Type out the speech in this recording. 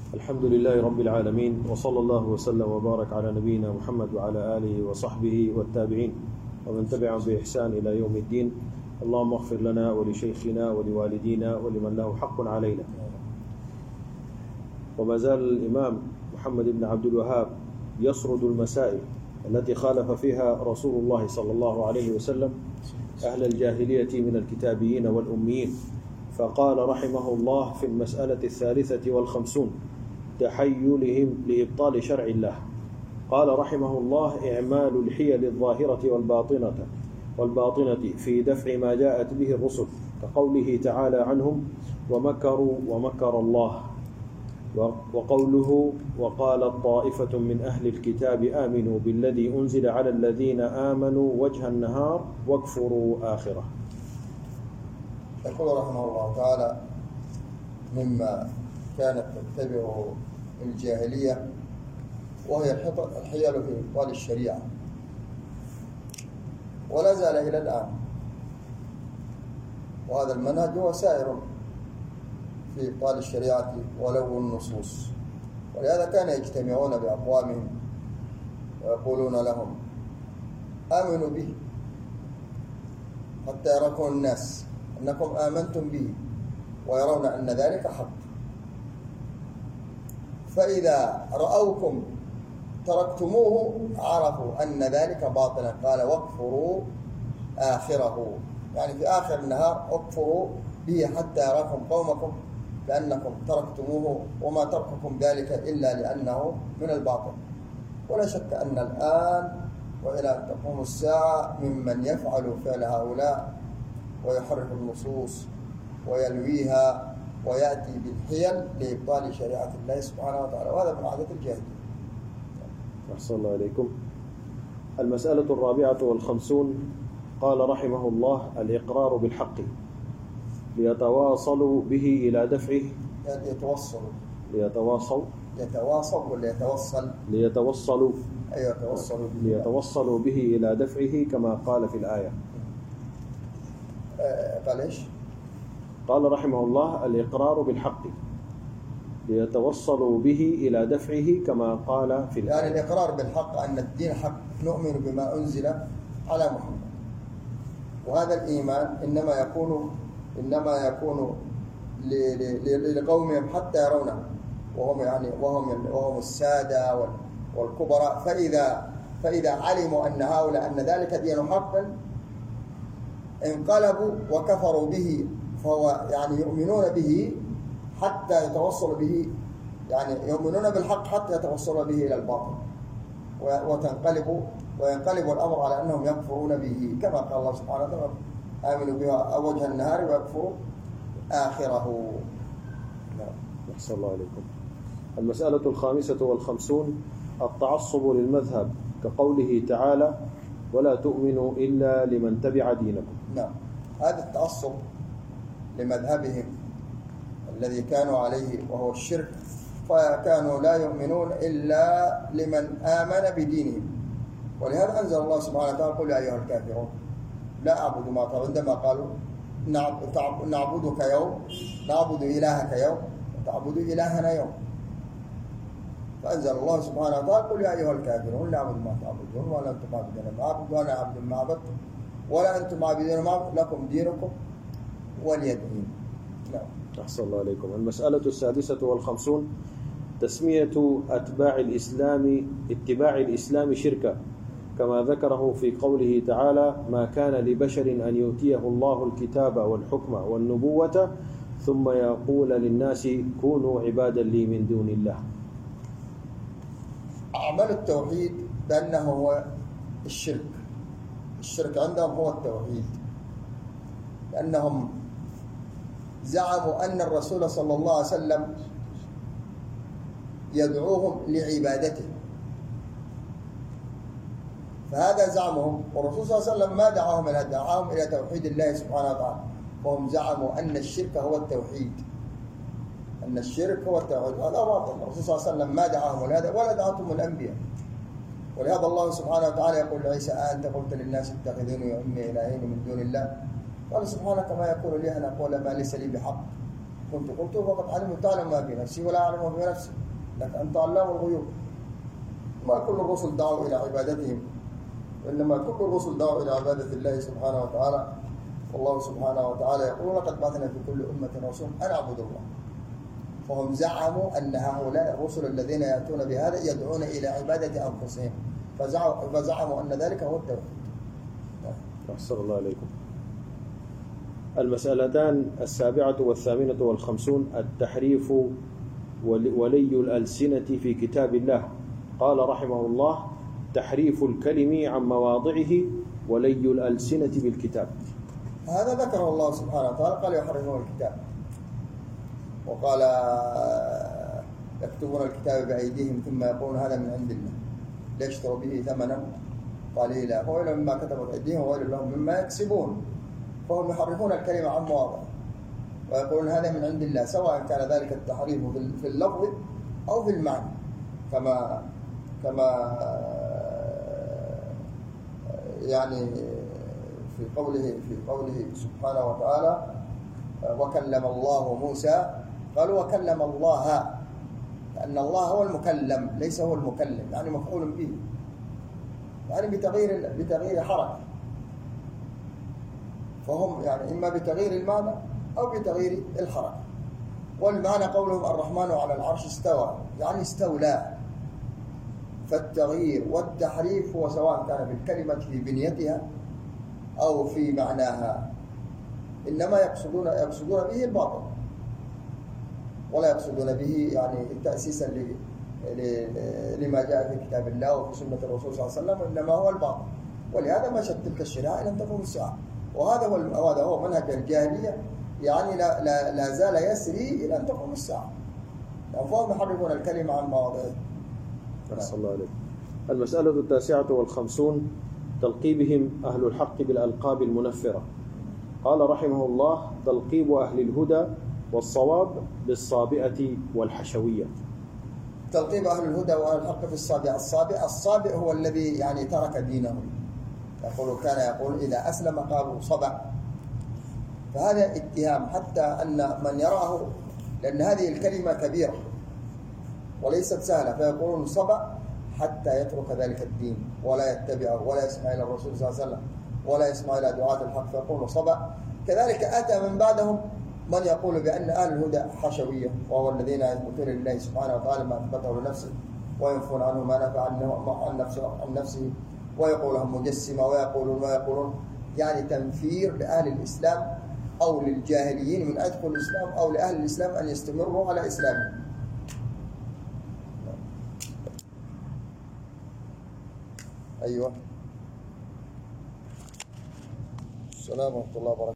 الحمد لله رب العالمين، وصلى الله وسلم وبارك على نبينا محمد وعلى آله وصحبه والتابعين ومن تبعهم بإحسان إلى يوم الدين. اللهم اغفر لنا ولشيخنا ولوالدينا ولمن له حق علينا. وما زال الإمام محمد بن عبد الوهاب يسرد المسائل التي خالف فيها رسول الله صلى الله عليه وسلم أهل الجاهلية من الكتابيين والأميين، فقال رحمه الله في المسألة 53 تحيلهم لإبطال شرع الله، قال رحمه الله: إعمال الحيل الظاهرة والباطنة في دفع ما جاءت به الرسل، كقوله تعالى عنهم: ومكروا ومكر الله، وقوله: وقالت طائفة من أهل الكتاب آمنوا بالذي أنزل على الذين آمنوا وجه النهار واكفروا آخره. يقول رحمه الله تعالى: مما كانت تتبعه الجاهلية وهي الحيل في إبطال الشريعة، ولا زال إلى الآن، وهذا المنهج هو سائر في إبطال الشريعة ولو النصوص. ولهذا كان يجتمعون بأقوامهم ويقولون لهم: آمنوا به حتى يراكم الناس أنكم آمنتم به ويرون أن ذلك حق، فإذا رأوكم تركتموه عرفوا أن ذلك باطلا. قال: واكفروا آخره، يعني في آخر النهار اكفروا به حتى يراكم قومكم لأنكم تركتموه، وما ترككم ذلك إلا لأنه من الباطل. ولا شك أن الآن وإلى أن تقوم الساعة ممن يفعل فعل هؤلاء ويحرف النصوص ويلويها ويأتي بالحيل لإبطال شريعة الله سبحانه وتعالى، وهذا من عادة الجاهلية. أحسن الله إليكم. المسألة 54 قال رحمه الله: الإقرار بالحق ليتواصلوا به إلى دفعه. ليتوصلوا به إلى دفعه كما قال في الآية. قال إيش؟ قال رحمه الله: الإقرار بالحق ليتوصلوا به إلى دفعه كما قال في الآية. يعني الإقرار بالحق أن الدين حق، نؤمن بما أنزل على محمد، وهذا الإيمان إنما يكون لقومهم حتى يرونه، وهم السادة والكبراء. فإذا علموا أن هؤلاء أن ذلك دين حق انقلبوا وكفروا به، فهو يعني يؤمنون به حتى يتوصلوا به، يعني يؤمنون بالحق حتى يتوصلوا به إلى الباطل، وينقلب الأمر على أنهم يكفرون به، كما قال الله سبحانه وتعالى: آمنوا بها وجه النهار ويكفروا آخره. أحسن الله عليكم. المسألة 55 التعصب للمذهب، كقوله تعالى: ولا تؤمنوا إلا لمن تبع دينكم. نعم، هذا التعصب لمذهبهم الذي كانوا عليه وهو الشرك، فكانوا لا يؤمنون إلا لمن آمن بدينهم. ولهذا أنزل الله سبحانه وتعالى: قل يا أيها الكافرون لا أعبد ما تعبدون. عندما قالوا نعبدك يوم، نعبد إلهك يوم، وتعبد إلهنا يوم، فأنزل الله سبحانه وتعالى: قل يا أيها الكافرون لا أعبد ما تعبدون ولا أنتم عابدون ما أعبد وأنا عبد ما عبدتم ولا أنتم عابدون ما أعبد، لكم دينكم ولي دين. أحسن الله عليكم. المسألة 56 تسمية اتباع الإسلام شركا، كما ذكره في قوله تعالى: ما كان لبشر أن يؤتيه الله الكتاب والحكم والنبوة ثم يقول للناس كونوا عبادا لي من دون الله. أعمال التوحيد بأنه هو الشرك عندهم هو التوحيد، لأنهم زعموا أن الرسول صلى الله عليه وسلم يدعوهم لعبادته، فهذا زعمهم. والرسول صلى الله عليه وسلم ما دعاهم إلى توحيد الله سبحانه وتعالى، وهم زعموا أن الشرك هو التوحيد، هذا باطل. الرسول صلى الله عليه وسلم ما دعاهم لهذا ولا دعتهم الأنبياء. ولهذا الله سبحانه وتعالى يقول لعيسى: أنت قلت للناس اتخذوني وأمي إلهين من دون الله، قال: سبحانك ما يكون لي أن أقول ما ليس لي بحق، كنت قلته فقد علمت تعلم ما في نفسي ولا أعلم ما في نفسي، لك أنت علام الغيوب. ما كل الرسل دعوا إلى عبادتهم، وإنما كل الرسل دعوا إلى عبادة الله سبحانه وتعالى. والله سبحانه وتعالى يقول لقد بعثنا في كل أمة رسول أن اعبدوا الله. فهم زعموا أن هؤلاء الرسل الذين يأتون بهذا يدعون إلى عبادة أنفسهم، فزعموا أن ذلك هو التوحيد. أحسن الله عليكم. المسألتان 7 و 58 التحريف ولي الألسنة في كتاب الله. قال رحمه الله: تحريف الكلم عن مواضعه ولي الألسنة بالكتاب. هذا ذكره الله سبحانه وتعالى، قال يحرفون الكتاب، وقال يكتبون الكتاب بأيديهم ثم يقولون هذا من عند الله ليشتروا به ثمنا قليلا فويل مما كتبت أيديهم وويل لهم مما يكسبون. فهم يحرفون الكلمة عن مواضعه ويقولون هذا من عند الله، سواء كان ذلك التحريف في اللفظ أو في المعنى، كما يعني في قوله سبحانه وتعالى: وكلم الله موسى، قالوا وكلم الله، لأن الله هو المكلم ليس هو المكلم، يعني مفعول به، يعني بتغيير حركة. فهم يعني إما بتغيير المعنى أو بتغيير الحركة. والمعنى قولهم الرحمن على العرش استوى، يعني استولى. فالتغيير والتحريف هو سواء كان في الكلمة في بنيتها أو في معناها، إنما يقصدون به الباطل، ولا يقصدون به يعني تأسيسا لما جاء في كتاب الله وفي سنة الرسول صلى الله عليه وسلم، إنما هو الباطل. ولهذا مشت تلك الشرائع لم تقم الساعة. وهذا هو منهج الجاهلية، يعني لا زال يسري إلى أن تقوم الساعة. فهم يحرفون الكلمة عن مواضعه. أحسن الله عليك. المسألة 59 تلقيبهم أهل الحق بالألقاب المنفرة. قال رحمه الله: تلقيب أهل الهدى والصواب بالصابئة والحشوية. تلقيب أهل الهدى وأهل الحق بالصابئة. الصابئ هو الذي يعني ترك دينه، كان يقول إذا أسلم قالوا صبع. فهذا اتهام، حتى أن من يراه، لأن هذه الكلمة كبيرة وليست سهلة، فيقولون صبع حتى يترك ذلك الدين ولا يتبعه ولا يسمع إلى الرسول صلى الله عليه وسلم ولا يسمع إلى دعاة الحق، فيقولون صبع. كذلك أتى من بعدهم من يقول بأن أهل الهدى حشوية، وهو الذين يثبتون لله سبحانه وتعالى ما أثبته لنفسه وينفون عنه ما نفى عن نفسه، ويقولهم مجسمة، ويقولون يعني تنفير لأهل الإسلام أو للجاهليين من أدخل الإسلام، أو لأهل الإسلام أن يستمروا على إسلامهم. أيوة. السلام ورحمة الله وبركاته.